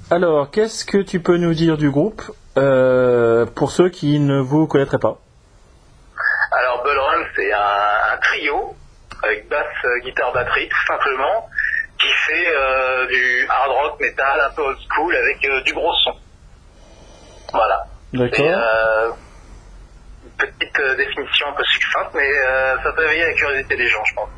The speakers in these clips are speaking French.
Alors, qu'est-ce que tu peux nous dire du groupe pour ceux qui ne vous connaîtraient pas? Alors, Bull Run, c'est un trio avec basse, guitare, batterie, tout simplement, qui fait du hard rock, metal, un peu old school, avec du gros son. Voilà. D'accord. Petite définition un peu succincte, mais ça peut éveiller la curiosité des gens, je pense.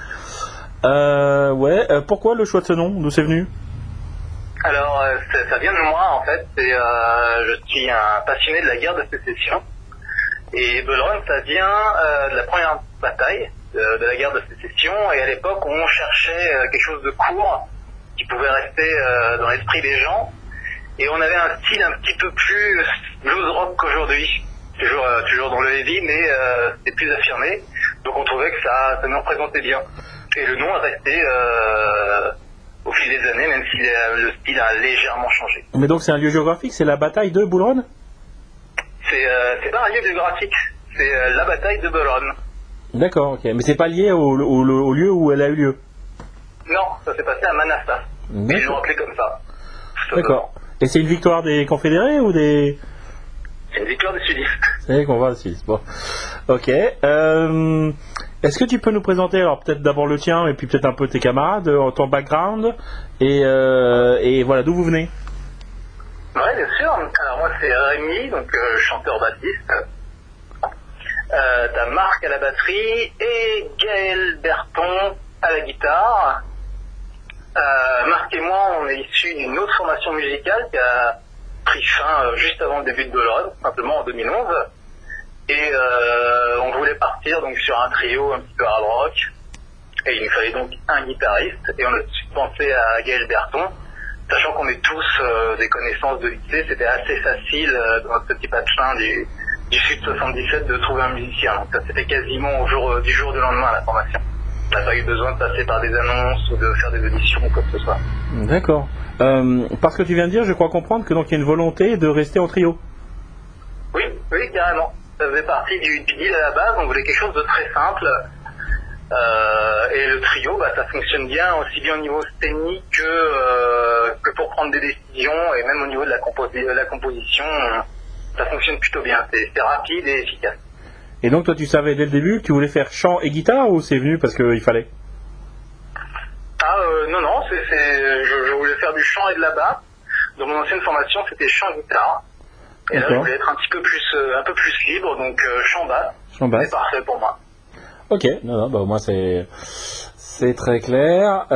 Pourquoi le choix de ce nom? D'où c'est venu? Alors, ça vient de moi, en fait. Je suis un passionné de la guerre de sécession. Et Bull Run, ça vient de la première bataille de la guerre de sécession. Et à l'époque, on cherchait quelque chose de court qui pouvait rester dans l'esprit des gens. Et on avait un style un petit peu plus blues rock qu'aujourd'hui. Toujours dans le heavy, mais c'était plus affirmé. Donc on trouvait que ça nous représentait bien. Et le nom a resté au fil des années, même si le style a légèrement changé. Mais donc c'est un lieu géographique, c'est la bataille de Bull Run? C'est pas un lieu géographique, c'est la bataille de Bull Run. D'accord, ok. Mais c'est pas lié au lieu où elle a eu lieu? Non, ça s'est passé à Manassas. Ils l'ont appelé comme ça. D'accord. Et c'est une victoire des confédérés ou des... C'est une victoire des sudistes. C'est qu'on va des sudistes. Bon. Ok. Est-ce que tu peux nous présenter, alors peut-être d'abord le tien, et puis peut-être un peu tes camarades, ton background, et voilà, d'où vous venez? Ouais, bien sûr. Alors moi c'est Rémi, donc chanteur bassiste. T'as Marc à la batterie et Gaël Berton à la guitare. Marc et moi, on est issus d'une autre formation musicale qui a pris fin juste avant le début de Bull Run, simplement en 2011. Et on voulait partir donc sur un trio un petit peu hard rock. Et il nous fallait donc un guitariste. Et on a tout de suite pensé à Gaël Berton. Sachant qu'on est tous des connaissances de lycée, c'était assez facile dans notre petit patelin du Sud 77 de trouver un musicien. Donc ça c'était quasiment du jour du lendemain la formation. On n'a pas eu besoin de passer par des annonces ou de faire des auditions ou quoi que ce soit. D'accord. Parce que tu viens de dire, je crois comprendre que donc il y a une volonté de rester en trio. Oui, carrément. Ça faisait partie du deal à la base, on voulait quelque chose de très simple. Et le trio, ça fonctionne bien, aussi bien au niveau scénique que pour prendre des décisions, et même au niveau de la composition, ça fonctionne plutôt bien. C'est rapide et efficace. Et donc toi tu savais dès le début que tu voulais faire chant et guitare, ou c'est venu parce qu'il fallait? Non, je voulais faire du chant et de la basse. Dans mon ancienne formation, c'était chant-guitare. Et là, je voulais être un peu plus libre, donc chant-basse. C'est parfait pour moi. Ok, non, moi c'est très clair.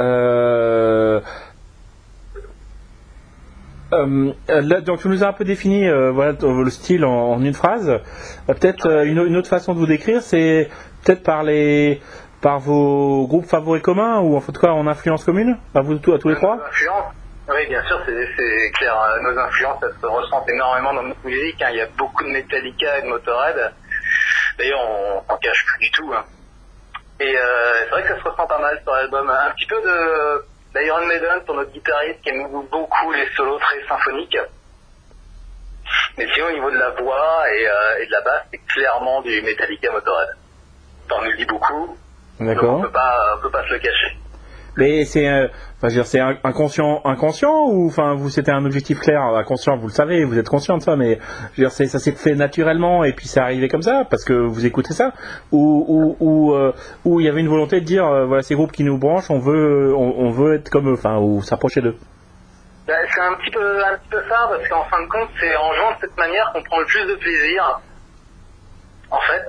Là, donc tu nous as un peu défini voilà, le style en une phrase. Peut-être une autre façon de vous décrire, c'est peut-être par vos groupes favoris communs, ou en tout cas en influence commune, à tous les trois. Oui, bien sûr, c'est clair. Nos influences, elles se ressentent énormément dans notre musique. Il y a beaucoup de Metallica et de Motorhead. D'ailleurs, on s'en cache plus du tout. Et c'est vrai que ça se ressent pas mal sur l'album. Un petit peu d'Iron Maiden pour notre guitariste qui aime beaucoup les solos très symphoniques. Mais sinon, au niveau de la voix et de la basse, c'est clairement du Metallica Motorhead. On nous le dit beaucoup. D'accord. Donc on peut pas se le cacher. Mais c'est inconscient, ou enfin vous c'était un objectif clair, inconscient, vous le savez, vous êtes conscient de ça, mais je veux dire, ça s'est fait naturellement et puis c'est arrivé comme ça parce que vous écoutez ça, ou il y avait une volonté de dire voilà, ces groupes qui nous branchent, on veut être comme eux, enfin, ou s'approcher d'eux. C'est un petit peu ça, parce qu'en fin de compte c'est en jouant de cette manière qu'on prend le plus de plaisir. En fait,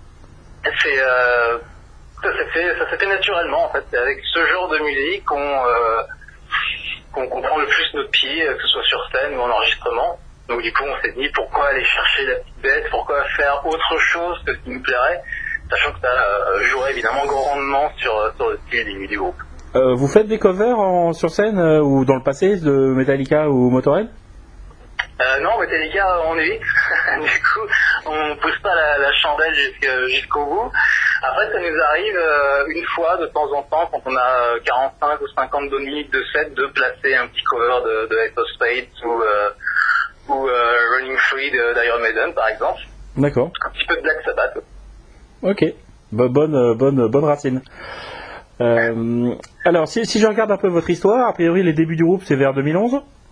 ça s'est fait naturellement, en fait. C'est avec ce genre de musique qu'on prend le plus notre pied, que ce soit sur scène ou en enregistrement. Donc du coup, on s'est dit pourquoi aller chercher la petite bête, pourquoi faire autre chose que ce qui nous plairait, sachant que ça jouerait évidemment grandement sur le style du groupe. Vous faites des covers sur scène ou dans le passé de Metallica ou Motorhead? Non, Metallica, on évite. Du coup, on pousse pas la chandelle jusqu'au bout. Après, ça nous arrive une fois, de temps en temps, quand on a 45 ou 50 minutes de set, de placer un petit cover de Ace of Spades ou Running Free d'Iron Maiden, par exemple. D'accord. Un petit peu de Black Sabbath. Ok. Bonne racine. Alors, si je regarde un peu votre histoire, a priori, les débuts du groupe, c'est vers 2011?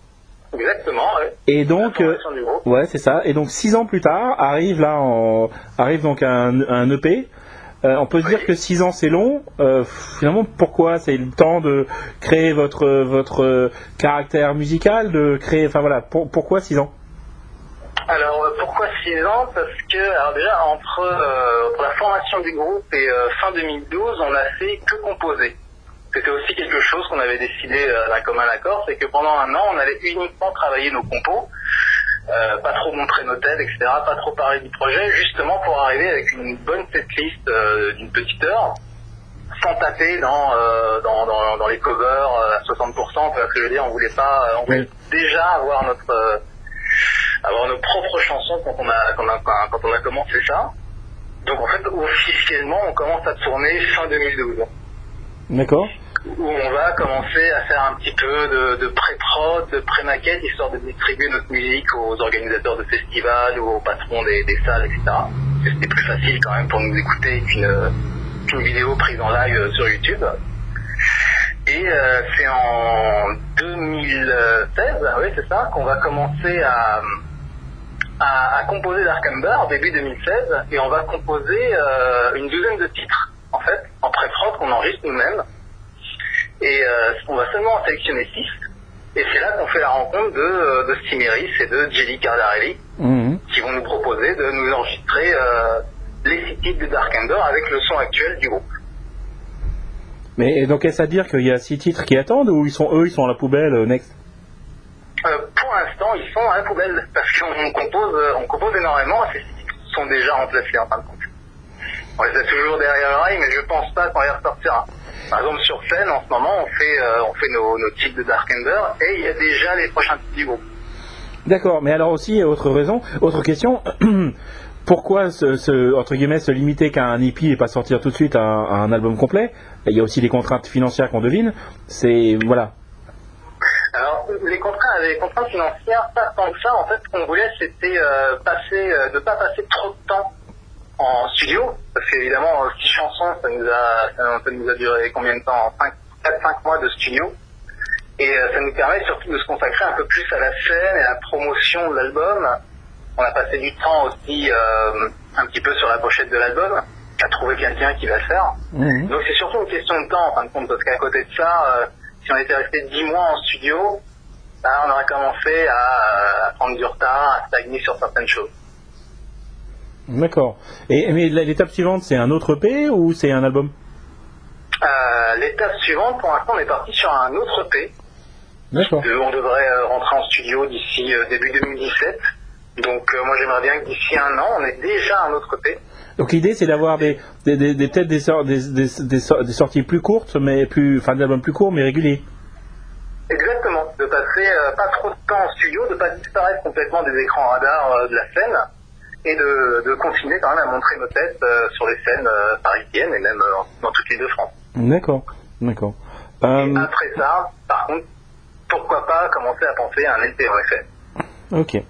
Exactement, ouais. Et donc, ouais, c'est ça. Et donc 6 ans plus tard, arrive donc un EP. On peut se dire que 6 ans c'est long. Finalement, pourquoi c'est le temps de créer votre caractère musical, de créer, enfin voilà, pourquoi 6 ans? Alors pourquoi 6 ans? Parce que alors déjà entre la formation du groupe et fin 2012, on a fait que composer. C'était aussi quelque chose qu'on avait décidé d'un commun accord, c'est que pendant un an, on allait uniquement travailler nos compos, pas trop montrer nos têtes, etc., pas trop parler du projet, justement pour arriver avec une bonne setlist d'une petite heure, sans taper dans les covers à 60%, parce que je veux dire, on voulait déjà avoir nos propres chansons quand on a commencé ça. Donc en fait, officiellement, on commence à tourner fin 2012. D'accord. Où on va commencer à faire un petit peu de pré-prod, de pré-maquette, histoire de distribuer notre musique aux organisateurs de festivals ou aux patrons des salles, etc. Parce que c'était plus facile quand même pour nous écouter qu'une vidéo prise en live sur YouTube. Et c'est en 2016, oui c'est ça, qu'on va commencer à composer Dark Ember, début 2016, et on va composer une douzaine de titres, en fait, en pré-prod qu'on enregistre nous-mêmes. Et on va seulement en sélectionner 6. Et c'est là qu'on fait la rencontre de Stimeris et de Jelly Cardarelli, qui vont nous proposer de nous enregistrer les 6 titres de Dark Ember avec le son actuel du groupe. Mais donc est-ce à dire qu'il y a 6 titres qui attendent ou ils sont à la poubelle next? Pour l'instant, ils sont à la poubelle parce qu'on compose énormément. Ces 6 titres sont déjà remplacés en fin de compte. On les a toujours derrière l'oreille, mais je pense pas qu'on les ressortira. Par exemple, sur scène, en ce moment, on fait nos titres de Dark Ember et il y a déjà les prochains titres du groupe. D'accord, mais alors aussi, autre question, pourquoi entre guillemets, se limiter qu'à un EP et pas sortir tout de suite un album complet? Il y a aussi des contraintes financières qu'on devine, voilà. Alors, les contraintes financières, pas tant que ça, en fait, ce qu'on voulait, c'était de pas passer trop de temps en studio, parce qu'évidemment 6 chansons ça nous a duré combien de temps? 4-5 mois de studio, et ça nous permet surtout de se consacrer un peu plus à la scène et à la promotion de l'album. On a passé du temps aussi un petit peu sur la pochette de l'album, à trouver quelqu'un qui va le faire. Donc c'est surtout une question de temps en fin de compte, parce qu'à côté de ça, si on était resté 10 mois en studio, on aurait commencé à prendre du retard, à stagner sur certaines choses. D'accord. Mais l'étape suivante, c'est un autre EP ou c'est un album? L'étape suivante, pour l'instant, on est parti sur un autre EP. D'accord. On devrait rentrer en studio d'ici début 2017. Donc moi, j'aimerais bien que d'ici un an, on ait déjà un autre EP. Donc l'idée, c'est d'avoir peut-être des sorties plus courtes, des albums plus courts, mais réguliers. Exactement. De passer pas trop de temps en studio, de pas disparaître complètement des écrans radars de la scène, et de continuer quand même à montrer nos têtes sur les scènes parisiennes et même dans toutes les deux France. D'accord. Et après ça, par contre, pourquoi pas commencer à penser à un LP en effet. Ok.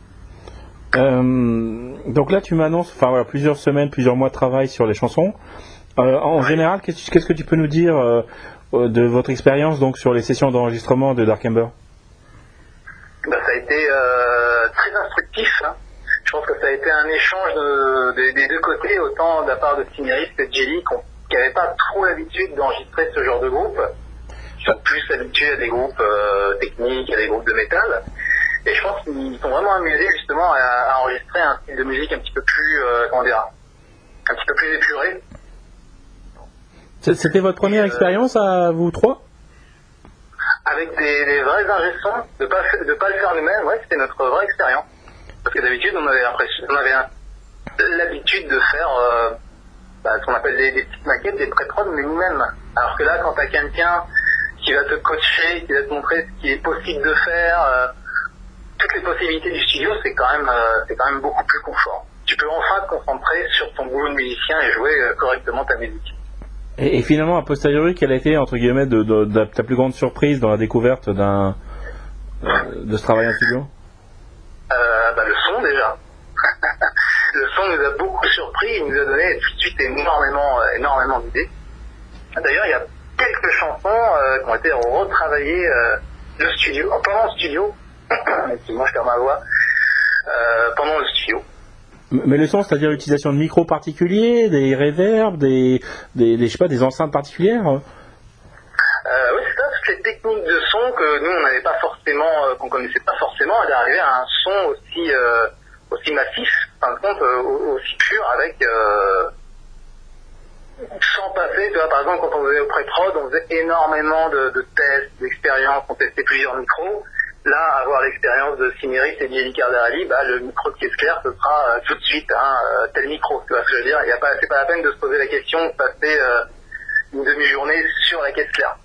Donc là, tu m'annonces, plusieurs semaines, plusieurs mois de travail sur les chansons. En général, qu'est-ce que tu peux nous dire de votre expérience donc sur les sessions d'enregistrement de Dark Ember? Ça a été très instructif. Hein. Je pense que ça a été un échange des deux côtés, autant de la part de Stimeris et de Jelly, qui n'avaient pas trop l'habitude d'enregistrer ce genre de groupe. Ils sont plus habitués à des groupes techniques, à des groupes de métal. Et je pense qu'ils sont vraiment amusés justement à enregistrer un style de musique un petit peu plus, un petit peu plus épuré. C'était votre première expérience à vous trois? Avec des vrais ingé-sons, de pas le faire nous-mêmes, ouais, c'était notre vraie expérience. Parce que d'habitude, on avait l'habitude de faire ce qu'on appelle des petites maquettes, des pré-prod, mais nous-mêmes. Alors que là, quand t'as quelqu'un qui va te coacher, qui va te montrer ce qui est possible de faire, toutes les possibilités du studio, c'est quand même beaucoup plus confort. Tu peux enfin te concentrer sur ton boulot de musicien et jouer correctement ta musique. Et finalement, a posteriori, quelle a été, entre guillemets, ta plus grande surprise dans la découverte de ce travail en studio? Le son déjà. Le son nous a beaucoup surpris, il nous a donné tout de suite énormément d'idées. D'ailleurs, il y a quelques chansons qui ont été retravaillées pendant le studio, effectivement, je perds ma voix pendant le studio. Mais le son, c'est-à-dire l'utilisation de micros particuliers, des reverbs, je sais pas, des enceintes particulières. Oui, c'est ça, toutes les techniques de son que nous on n'avait pas forcément, qu'on connaissait pas forcément, d'arriver à un son aussi massif, en fin de compte, aussi pur, avec sans passer, tu vois, par exemple quand on faisait au pré-prod, on faisait énormément de tests, d'expériences, on testait plusieurs micros. Là, avoir l'expérience de Cimeris et Bieli Cardarelli, le micro de caisse claire, ce sera tout de suite tel micro, tu vois ce que je veux dire. C'est pas la peine de se poser la question de passer une demi-journée sur la caisse claire.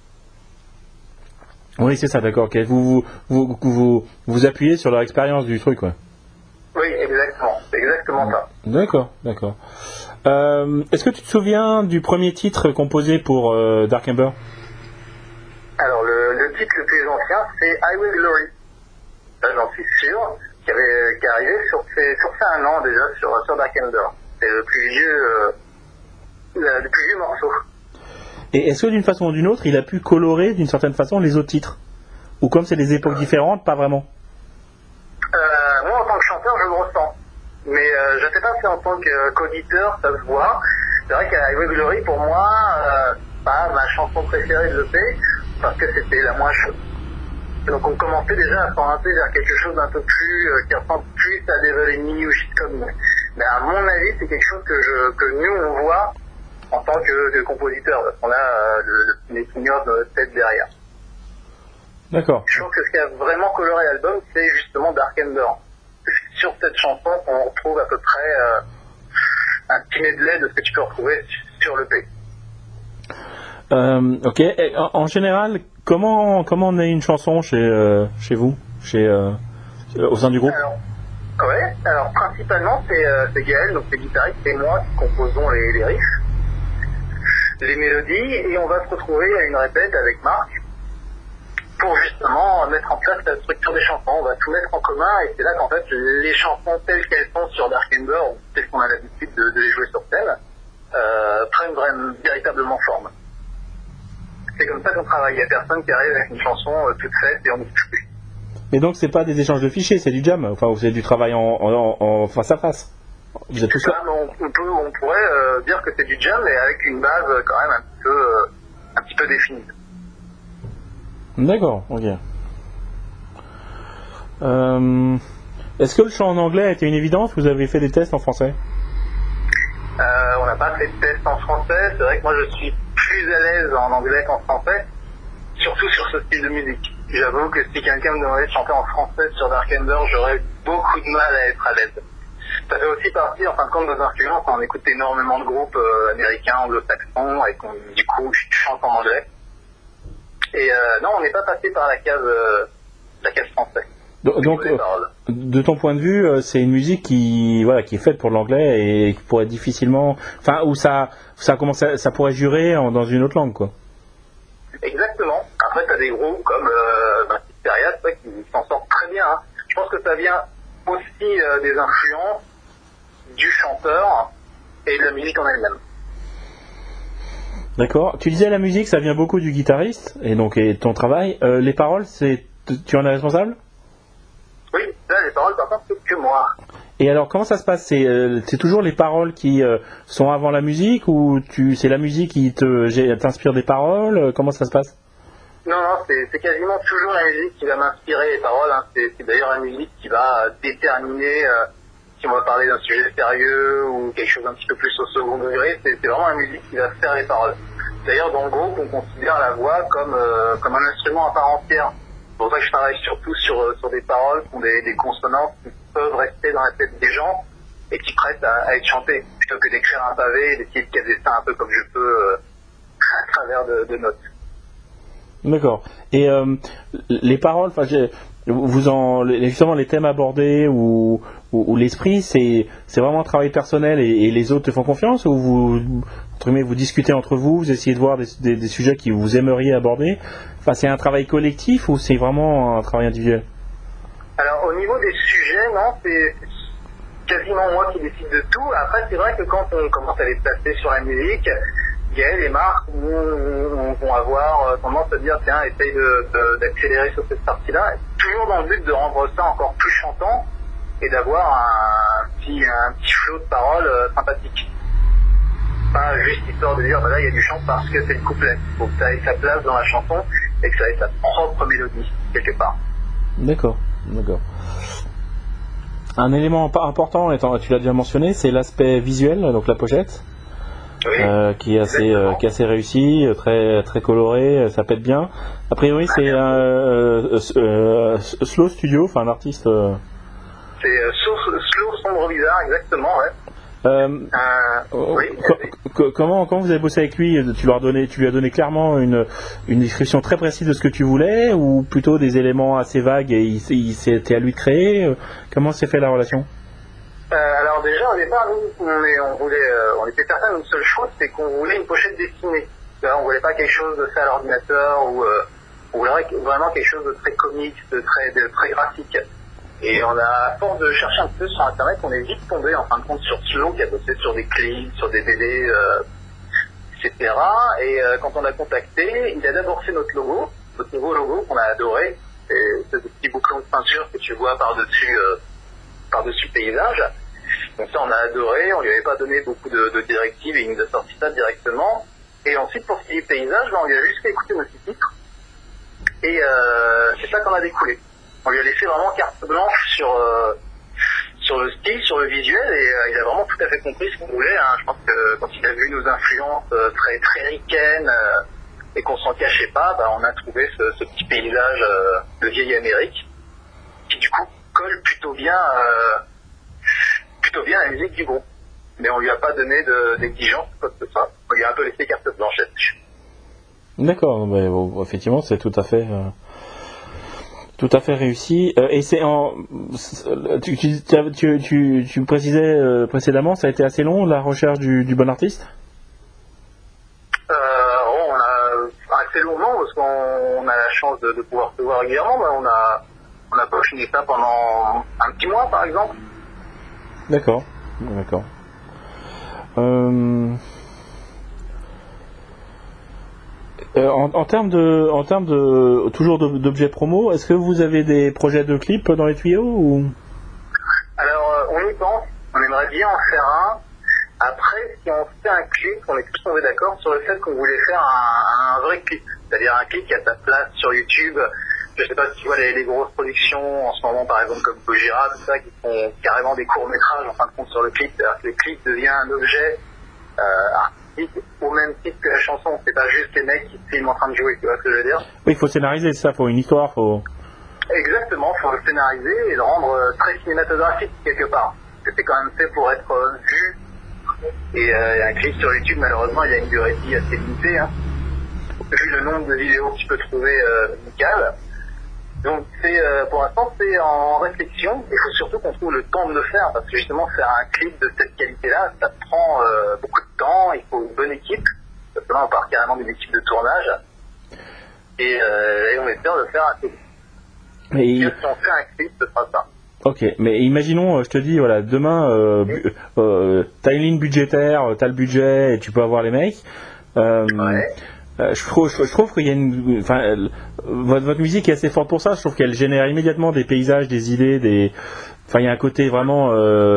Oui, c'est ça, d'accord. Okay. Vous appuyez sur leur expérience du truc, ouais. Oui, exactement. C'est exactement ça. D'accord. Est-ce que tu te souviens du premier titre composé pour Dark Ember? Alors, le titre le plus ancien, c'est Highway Glory. Ça, j'en suis sûr, qui est arrivé sur un an déjà sur Dark Ember. C'est le plus vieux morceau. Et est-ce que d'une façon ou d'une autre, il a pu colorer d'une certaine façon les autres titres? Ou comme c'est des époques différentes, pas vraiment? Moi, en tant que chanteur, je le ressens. Mais je ne sais pas si en tant qu'auditeur, ça se voit. C'est vrai qu'à Highway Glory, pour moi, pas ma chanson préférée de l'EP, parce que c'était la moins chaude. Donc on commençait déjà à s'orienter vers quelque chose d'un peu plus, qui ressemble plus à Devil in Me ou Shitcom. Mais à mon avis, c'est quelque chose que nous, on voit en tant que compositeur, parce qu'on a les signeurs de notre tête derrière. D'accord. Je pense que ce qui a vraiment coloré l'album, c'est justement Dark Ember. Sur cette chanson, on retrouve à peu près un petit medley de ce que tu peux retrouver sur l'EP. Ok. Et en général, comment on a une chanson chez vous, au sein du groupe? Alors principalement c'est Gaël, donc c'est guitariste, et moi qui composons les riffs, les mélodies, et on va se retrouver à une répète avec Marc pour justement mettre en place la structure des chansons. On va tout mettre en commun, et c'est là qu'en fait les chansons telles qu'elles sont sur Dark Ember, ou telles qu'on a l'habitude de les jouer sur scène, prennent véritablement forme. C'est comme ça qu'on travaille. Il n'y a personne qui arrive avec une chanson toute faite et on n'y touche plus. Mais donc c'est pas des échanges de fichiers, c'est du jam, enfin c'est du travail en face à face. Vous êtes tout ça. On pourrait dire que c'est du jam, mais avec une base quand même un petit peu définie. D'accord, ok. Est-ce que le chant en anglais a été une évidence? Vous avez fait des tests en français? On n'a pas fait de tests en français. C'est vrai que moi je suis plus à l'aise en anglais qu'en français, surtout sur ce style de musique. J'avoue que si quelqu'un me demandait de chanter en français sur Dark Ember, j'aurais beaucoup de mal à être à l'aise. Ça fait aussi partie, en fin de compte, de nos influences. On écoute énormément de groupes américains, anglo-saxons, et du coup, je chante en anglais. Et non, on n'est pas passé par la case française. Donc, de ton point de vue, c'est une musique qui est faite pour l'anglais et qui pourrait difficilement, enfin, où ça pourrait jurer dans une autre langue, quoi. Exactement. Après, t'as des groupes comme Hysteria, qui s'en sortent très bien. Hein. Je pense que ça vient aussi des influences du chanteur et de la musique en elle-même. D'accord. Tu disais la musique, ça vient beaucoup du guitariste et ton travail. Les paroles, tu en es responsable? Oui, là, les paroles, par contre, c'est que moi. Et alors, comment ça se passe? C'est toujours les paroles qui sont avant la musique ou c'est la musique qui t'inspire des paroles? Comment ça se passe? Non, c'est quasiment toujours la musique qui va m'inspirer les paroles. Hein. C'est d'ailleurs la musique qui va déterminer si on va parler d'un sujet sérieux ou quelque chose un petit peu plus au second degré. C'est vraiment la musique qui va faire les paroles. D'ailleurs, dans le groupe, on considère la voix comme un instrument à part entière. C'est pour ça que je travaille surtout sur des paroles qui ont des consonances qui peuvent rester dans la tête des gens et qui prêtent à être chantées, plutôt que d'écrire un pavé et d'essayer de caser ça un peu comme je peux à travers de notes. D'accord. Et les paroles, justement les thèmes abordés ou l'esprit, c'est vraiment un travail personnel et les autres te font confiance, ou vous discutez entre vous, vous essayez de voir des sujets que vous aimeriez aborder? Enfin, c'est un travail collectif ou c'est vraiment un travail individuel? Alors au niveau des sujets, non, c'est quasiment moi qui décide de tout. Après, c'est vrai que quand on commence à les placer sur la musique, Gaël et Marc vont avoir tendance à dire tiens, essaye d'accélérer sur cette partie-là, toujours dans le but de rendre ça encore plus chantant et d'avoir un petit flot de paroles sympathique. Pas juste histoire de dire bah là il y a du chant parce que c'est le couplet. Il faut que ça ait sa place dans la chanson et que ça ait sa propre mélodie quelque part. D'accord. Un élément important, tu l'as déjà mentionné, c'est l'aspect visuel, donc la pochette, oui, qui est assez réussi, très très coloré, ça pète bien. A priori, c'est Slow Studio, enfin un artiste. C'est Slow Sombre Bizarre, exactement, ouais. Oui. Comment vous avez bossé avec lui? Tu lui as donné clairement une description très précise de ce que tu voulais, ou plutôt des éléments assez vagues et c'était à lui de créer? Comment s'est fait la relation? Alors déjà au départ on était certain d'une seule chose, c'est qu'on voulait une pochette dessinée. On voulait pas quelque chose de fait à l'ordinateur ou vraiment quelque chose de très comique, de très graphique. Et à force de chercher un peu sur internet, on est vite tombé en fin de compte sur Slow qui a bossé sur des clips, sur des BD, etc. Et quand on l'a contacté, il a d'abord fait notre nouveau logo qu'on a adoré. C'est ce petit bouclon de peinture que tu vois par-dessus paysage. Donc ça on a adoré, on lui avait pas donné beaucoup de directives et il nous a sorti ça directement. Et ensuite pour ce qui est paysage, on lui a juste fait écouter nos titres. Et c'est ça qu'on a découlé. On lui a laissé vraiment carte blanche sur le style, sur le visuel, et il a vraiment tout à fait compris ce qu'on voulait. Je pense que quand il a vu nos influences très très ricaines et qu'on s'en cachait pas, on a trouvé ce petit paysage de vieille Amérique qui du coup colle plutôt bien à la musique du groupe. Mais on lui a pas donné d'exigence, quoi que ce soit. On lui a un peu laissé carte blanche là-dessus. D'accord, mais effectivement c'est tout à fait réussi. Et tu précisais précédemment, ça a été assez long la recherche du bon artiste. On a assez longuement parce qu'on a la chance de pouvoir se voir régulièrement. On a peaufiné ça pendant un petit mois par exemple. D'accord. En termes de toujours d'objets promo, est-ce que vous avez des projets de clips dans les tuyaux ou? Alors on y pense, on aimerait bien en faire un. Après, si on fait un clip, on est tous tombés d'accord sur le fait qu'on voulait faire un vrai clip, c'est-à-dire un clip qui a sa place sur YouTube. Je sais pas si tu vois les grosses productions en ce moment, par exemple comme Gojira, tout ça, qui font carrément des courts-métrages en fin de compte sur le clip. C'est-à-dire que le clip devient un objet artistique au même titre que la chanson. C'est pas juste les mecs qui filment en train de jouer, tu vois ce que je veux dire? Oui, il faut scénariser ça, faut une histoire, faut... Exactement, il faut le scénariser et le rendre très cinématographique quelque part. Parce que c'est quand même fait pour être vu. Et un clip sur YouTube, malheureusement, il y a une durée de vie assez limitée. Vu le nombre de vidéos que tu peux trouver musicales. Donc pour l'instant c'est en réflexion. Il faut surtout qu'on trouve le temps de le faire parce que justement faire un clip de cette qualité-là, ça prend beaucoup de temps. Il faut une bonne équipe. Parce que là on part carrément d'une équipe de tournage et on espère de faire un clip. Si on fait un clip, ce sera ça. Ok, mais imaginons, je te dis, voilà, demain, t'as une ligne budgétaire, t'as le budget et tu peux avoir les mecs. Ouais. Je trouve qu'il y a votre musique est assez forte pour ça. Je trouve qu'elle génère immédiatement des paysages, des idées, il y a un côté vraiment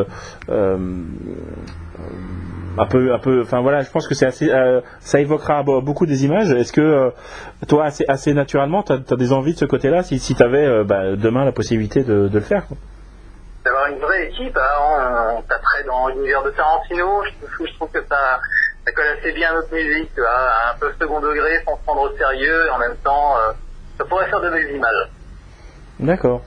un peu, je pense que c'est assez, ça évoquera beaucoup des images. Est-ce que toi, assez naturellement, t'as des envies de ce côté-là, si t'avais demain la possibilité de le faire, quoi. D'avoir une vraie équipe, on taperait dans l'univers de Tarantino. Je trouve que ça colle assez bien à notre musique, tu vois, un peu second degré, sans se prendre au sérieux, et en même temps, ça pourrait faire de belles images. D'accord.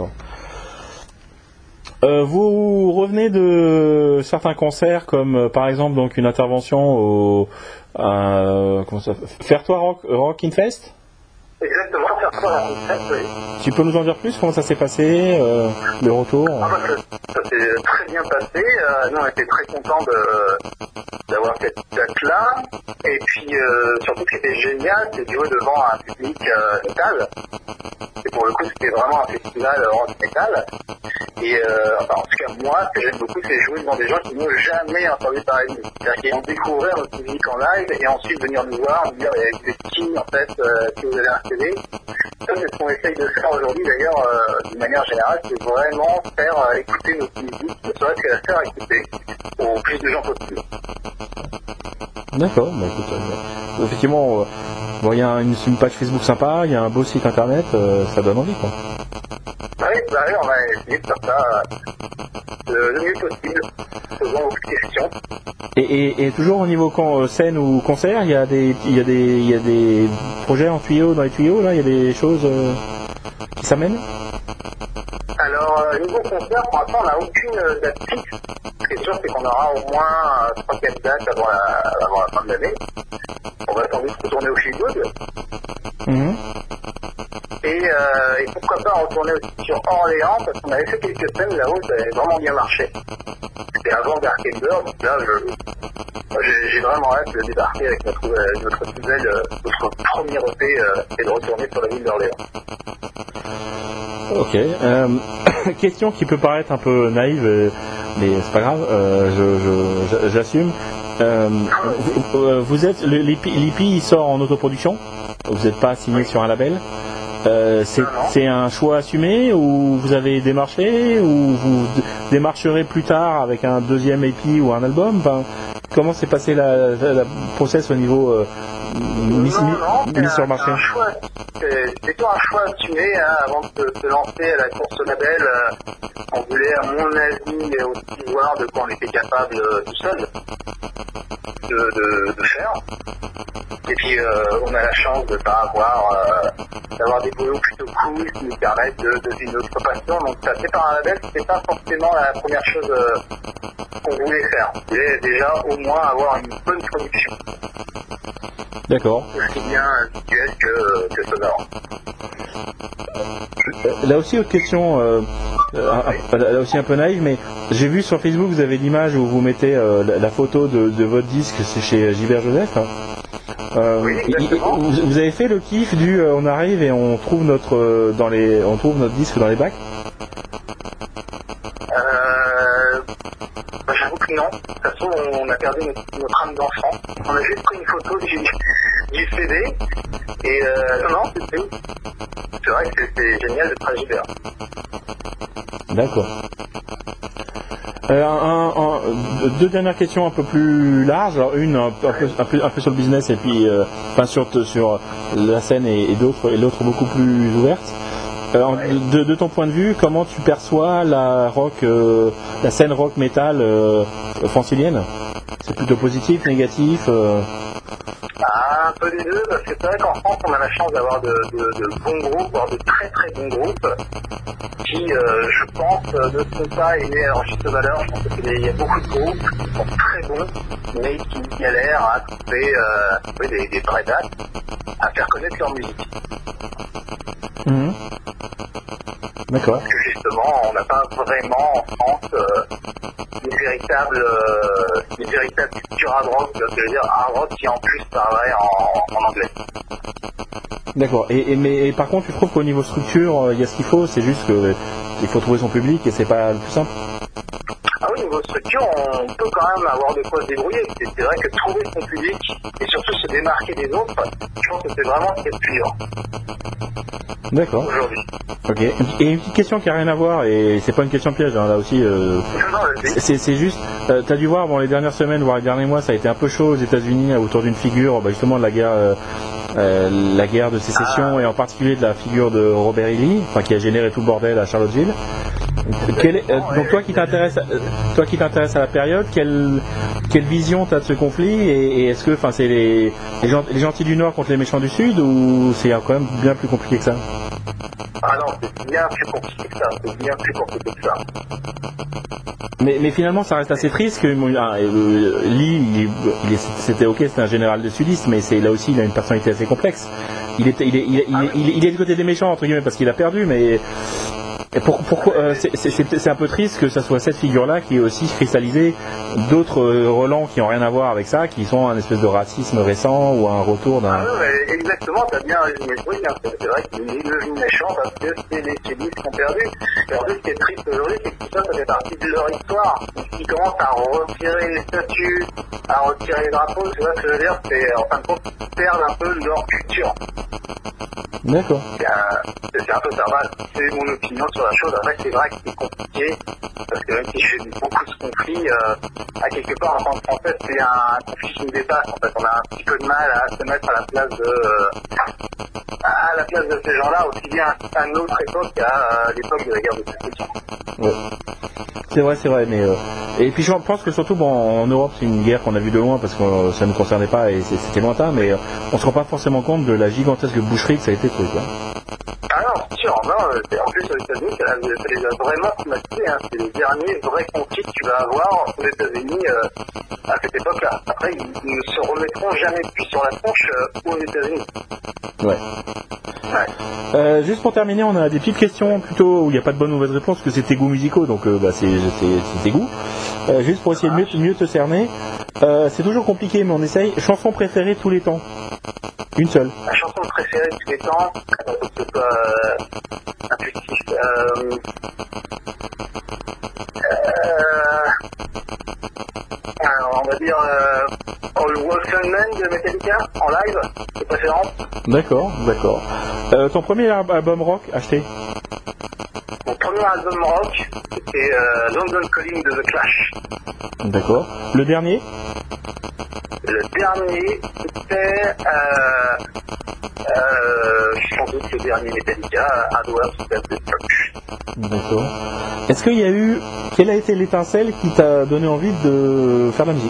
Vous revenez de certains concerts, comme par exemple donc une intervention au Fairtois Rock in Fest. Exactement, oui. Tu peux nous en dire plus? Comment ça s'est passé, le retour? Ça s'est très bien passé. Nous, on était très contents d'avoir cette date-là. Et puis, surtout, ce qui était génial, c'est de jouer devant un public métal. Et pour le coup, c'était vraiment un festival rock métal. Et en tout cas, moi, ce que j'aime beaucoup, c'est jouer devant des gens qui n'ont jamais entendu parler de nous. C'est-à-dire qu'ils vont découvrir notre musique en live et ensuite venir nous voir, nous dire avec qui, en fait, si vous avez un CD. Ça, c'est ce qu'on essaye de faire aujourd'hui, d'ailleurs, d'une manière générale, c'est vraiment faire écouter notre musique, ne serait-ce que la faire écouter au plus de gens possible. D'accord, bah écoute, effectivement, bon, il y a une page Facebook sympa, il y a un beau site internet, ça donne envie, quoi. Oui, on a essayé de faire ça le mieux possible, faisant beaucoup de questions. Et toujours au niveau scène ou concert, il y a des projets en tuyaux, dans les tuyaux, là, il y a des choses qui s'amènent? Alors, niveau concert, pour l'instant, on n'a aucune date fixe. Ce qui est sûr, c'est qu'on aura au moins 3-4 dates avant la fin de l'année. On va sans doute retourner au Feel Good. Et pourquoi pas retourner aussi sur Orléans, parce qu'on avait fait quelques scènes là-haut, ça avait vraiment bien marché. C'était avant Dark Ember, donc là, j'ai vraiment hâte de débarquer avec notre premier EP et de retourner sur la ville d'Orléans. Ok. Question qui peut paraître un peu naïve, mais c'est pas grave, j'assume. Vous êtes l'EP il sort en autoproduction, vous n'êtes pas signé sur un label. C'est un choix assumé ou vous avez démarché ou vous démarcherez plus tard avec un deuxième EP ou un album? Enfin, comment s'est passé la process au niveau mise sur le marché? C'est plutôt un choix assumé, hein, avant de se lancer à la course au label. On voulait, à mon avis, aussi voir de quoi on était capable tout seul de faire. Et puis on a la chance de pas d'avoir des boulots plutôt cool qui nous permettent de vivre notre passion. Donc passer par un label, c'était pas forcément la première chose qu'on voulait faire. On voulait déjà au moins avoir une bonne production. D'accord. Aussi bien visuel que sonore. Là aussi, autre question, là aussi un peu naïve, mais j'ai vu sur Facebook, vous avez l'image où vous mettez la photo de votre disque, c'est chez Gilbert Joseph. Oui, exactement. Vous avez fait le kiff du on arrive et on trouve notre disque dans les bacs? J'avoue que non. De toute façon, on a perdu notre âme d'enfant. On a juste pris une photo du CD et non, c'est vrai que c'était génial d'être à Gilbert. D'accord. Deux dernières questions un peu plus larges. Alors une un peu sur le business et puis sur la scène et l'autre beaucoup plus ouverte. De ton point de vue, comment tu perçois la scène rock metal francilienne? C'est plutôt positif, négatif? Un peu des deux, parce que c'est vrai qu'en France, on a la chance d'avoir de bons groupes, voire de très très bons groupes, qui, je pense, ne sont pas aimés à leur juste valeur. Je pense qu'il y a beaucoup de groupes qui sont très bons, mais qui galèrent à trouver des vraies dates, à faire connaître leur musique. D'accord. Parce que justement, on n'a pas vraiment en France une véritable culture hard rock, c'est-à-dire hard rock qui en plus parlerait en anglais. D'accord. Mais par contre, tu trouves qu'au niveau structure, il y a ce qu'il faut, c'est juste qu'il faut trouver son public et c'est pas le plus simple? Ah oui, niveau structure, on peut quand même avoir de quoi se débrouiller. C'est vrai que trouver son public et surtout se démarquer des autres, je pense que c'est vraiment ce qui est le plus dur. D'accord. Aujourd'hui. Ok. Et une petite question qui n'a rien à voir, et c'est pas une question piège, hein, là aussi. C'est juste, t'as dû voir, les dernières semaines, voire les derniers mois, ça a été un peu chaud aux États-Unis autour d'une figure, justement de la guerre de sécession, et en particulier de la figure de Robert E. Lee, qui a généré tout le bordel à Charlottesville. Donc toi qui t'intéresse à la période, quelle vision t'as de ce conflit, et est-ce que c'est les gentils du Nord contre les méchants du Sud, ou c'est quand même bien plus compliqué que ça? Ah non, c'est bien plus compliqué que ça. Mais finalement, ça reste assez triste que Lee, c'était ok, c'était un général de sudiste, mais là aussi, il a une personnalité assez complexe. il est du côté des méchants entre guillemets parce qu'il a perdu, mais pourquoi c'est un peu triste que ça soit cette figure-là qui ait aussi cristallisé d'autres relents qui ont rien à voir avec ça, qui sont un espèce de racisme récent ou un retour d'un. Ah non, mais exactement, t'as bien résumé le truc, hein. C'est vrai qu'il est devenu méchant parce que c'est les Chélis qui ont perdu. Et en plus, ce qui est triste aujourd'hui, c'est que tout ça, ça fait partie de leur histoire. Ils commencent à retirer les statues, à retirer les drapeaux, tu vois ce que je veux dire, c'est en fin de compte, ils perdent un peu leur culture. D'accord. C'est un peu ça, c'est mon opinion sur la chose. Après, c'est vrai que c'est compliqué, parce que même si je fais beaucoup de conflits, à quelque part, en tant que Français, c'est un conflit qui me dépasse. En fait, on a un petit peu de mal à se mettre à la place de ces gens-là, aussi bien à notre époque qu'à l'époque de la guerre de Sécession. Ouais. C'est vrai, mais et puis je pense que surtout en Europe c'est une guerre qu'on a vue de loin parce que ça ne nous concernait pas et c'était lointain, mais on se rend pas forcément compte de la gigantesque boucherie que ça a été truc. Ah non, c'est sûr, non, en plus aux États-Unis ça les a vraiment traumatisés, hein. C'est les derniers vrais conflits que tu vas avoir aux États-Unis à cette époque-là. Après, ils ne se remettront jamais plus sur la tronche aux États-Unis. Ouais. Juste pour terminer, on a des petites questions plutôt où il n'y a pas de bonne ou mauvaise réponse, parce que c'est tes goûts musicaux, donc c'est tes goûts. Juste pour essayer de mieux te cerner, c'est toujours compliqué, mais on essaye. Chanson préférée tous les temps. Une seule. Ma chanson préférée tous les temps, c'est pas intuitif. Alors, on va dire All Wolfman Man de Metallica en live, de préférence. D'accord. Ton premier album rock acheté? Mon premier album rock, c'était London Calling de The Clash. D'accord. Le dernier? Le dernier, c'était sans doute le dernier Metallica, Hardware Step the Church. D'accord. Est-ce qu'il y a eu... Quelle a été l'étincelle qui t'a donné envie de faire de la musique?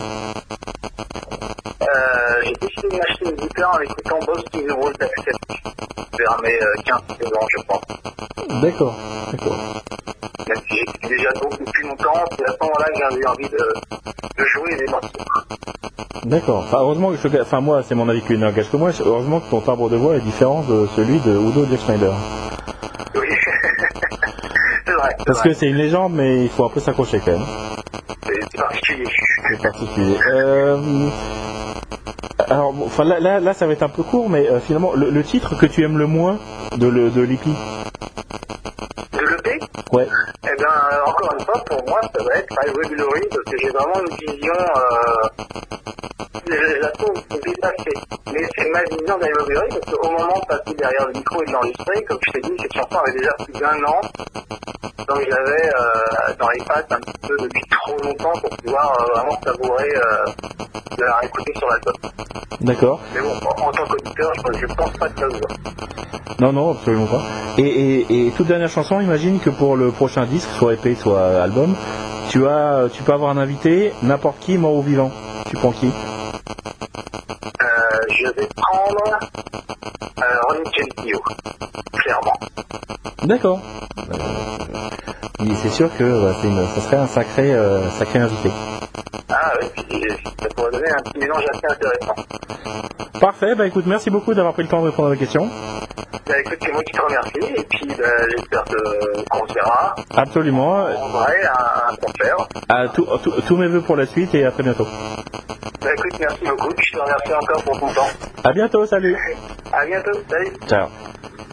J'ai décidé de m'acheter une guitare en écoutant Boss to the World Accept vers mes 15 ans, je pense. D'accord. Même si j'écoute déjà depuis longtemps, c'est à ce moment-là que j'ai eu envie de jouer des morceaux. D'accord. Heureusement que moi, c'est mon avis qui n'engage que moi. Heureusement que ton timbre de voix est différent de celui de Udo Dirkschneider. Oui, c'est vrai. Parce que c'est une légende, mais il faut un peu s'accrocher quand même. C'est particulier. C'est particulier. Alors, là, ça va être un peu court, mais finalement, le titre que tu aimes le moins de l'EP? De l'EP? Ouais. Eh bien, encore une fois, pour moi, ça va être Irregularly, parce que j'ai vraiment une vision, je la trouve dépassée. Mais c'est ma vision d'Irregularly, parce qu'au moment de passer derrière le micro et de l'enregistrer, comme je t'ai dit, cette chanson avait déjà plus d'un an. Donc j'avais dans les pattes un petit peu depuis trop longtemps pour pouvoir vraiment savourer de la réécouter sur l'album. D'accord. Mais bon, en tant qu'auditeur, je pense pas que ça se voit. Non, absolument pas. Et toute dernière chanson, imagine que pour le prochain disque, soit EP, soit album, tu peux avoir un invité, n'importe qui, mort ou vivant. Tu prends qui? Je vais prendre Ronnie James Dio, clairement. D'accord. C'est sûr que ça serait un sacré invité. Ah oui, puis ça pourrait donner un petit mélange assez intéressant. Parfait, écoute, merci beaucoup d'avoir pris le temps de répondre à la question. Écoute, c'est moi qui te remercie, et puis j'espère qu'on se verra. Absolument. En vrai, un concert. Tous mes vœux pour la suite et à très bientôt. Écoute, merci beaucoup, je te remercie encore pour ton temps. À bientôt, salut. À bientôt, salut. Ciao.